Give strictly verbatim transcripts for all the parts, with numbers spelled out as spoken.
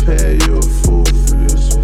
pay you a fool for this.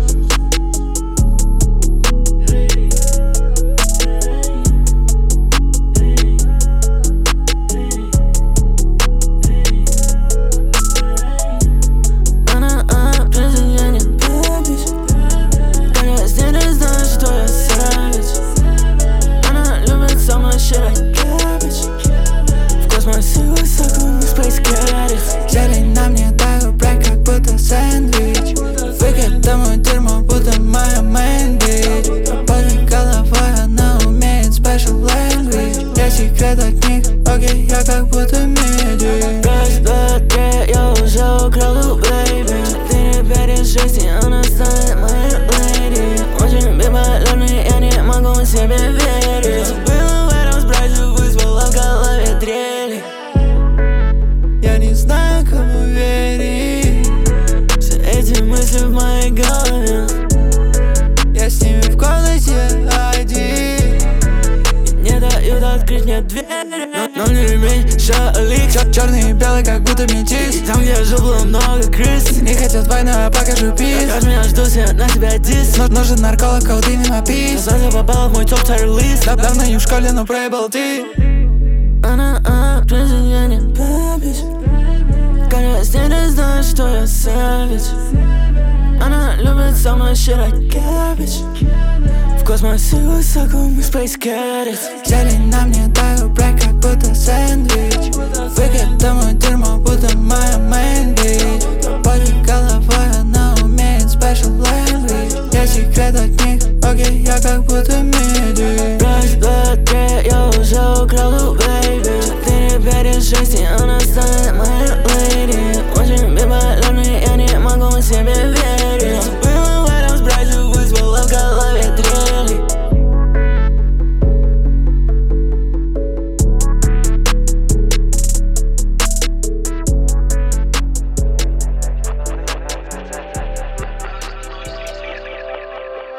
Она определение бэбиш. Конечно, ты знаешь, что я savage. Она любит со мной shit like cabbage. В космосе высоко, мы space caddies. Зелень на мне так брать, как будто сэндвич. Выкидываю дерьмо, будто моя main bitch. Под головой она умеет special language. Я секрет от них, окей, я как будто медик. Раз, два, три, я уже украл у baby. Четыре, пять, шесть, и она станет моей lady. Очень биполярный, я не могу себе верить. Забыла в этом спрайсе, вызвала в голове дрели. Я не знаю, кому верить. Все эти мысли в моей голове. Я с ними в комнате один. Не дают открыть мне двери. Но, но не ремень, шалик. Черный и белый, как будто метис. И там, где я жил, было много крыс. Не хотят войну, я покажу пиз. Как меня жду, все на тебя дис. Но нужен нарколог, колдыни на пиз. Сразу попала в мой топ-тайр лист. Давно не в школе, но проебал ты. Она определение бэбиш. Конечно, ты знаешь, что я savage. Она любит со мной shit like cabbage. В космосе высоко, мы space caddies. Зелень на мне так брать, как будто сэндвич. Выкидываю дерьмо, будто моя main bitch.